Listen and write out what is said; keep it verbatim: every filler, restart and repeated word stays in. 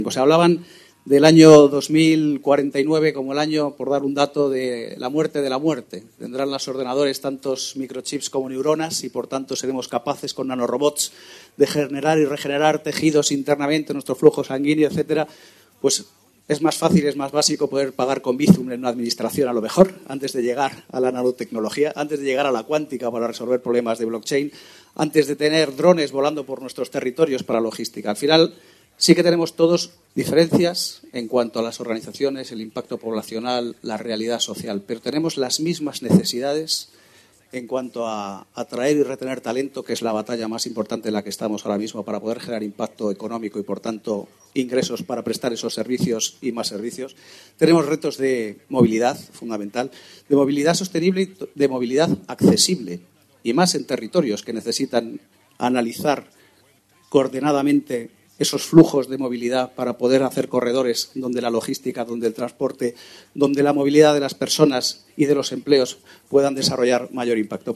Se hablaban del año dos mil cuarenta y nueve como el año, por dar un dato, de la muerte de la muerte. Tendrán los ordenadores tantos microchips como neuronas y, por tanto, seremos capaces con nanorobots de generar y regenerar tejidos internamente, nuestro flujo sanguíneo, etcétera. Pues es más fácil, es más básico poder pagar con Bizum en una administración, a lo mejor, antes de llegar a la nanotecnología, antes de llegar a la cuántica para resolver problemas de blockchain, antes de tener drones volando por nuestros territorios para logística. Al final, sí que tenemos todos diferencias en cuanto a las organizaciones, el impacto poblacional, la realidad social, pero tenemos las mismas necesidades en cuanto a atraer y retener talento, que es la batalla más importante en la que estamos ahora mismo para poder generar impacto económico y, por tanto, ingresos para prestar esos servicios y más servicios. Tenemos retos de movilidad, fundamental, de movilidad sostenible y de movilidad accesible, y más en territorios que necesitan analizar coordinadamente esos flujos de movilidad para poder hacer corredores donde la logística, donde el transporte, donde la movilidad de las personas y de los empleos puedan desarrollar mayor impacto.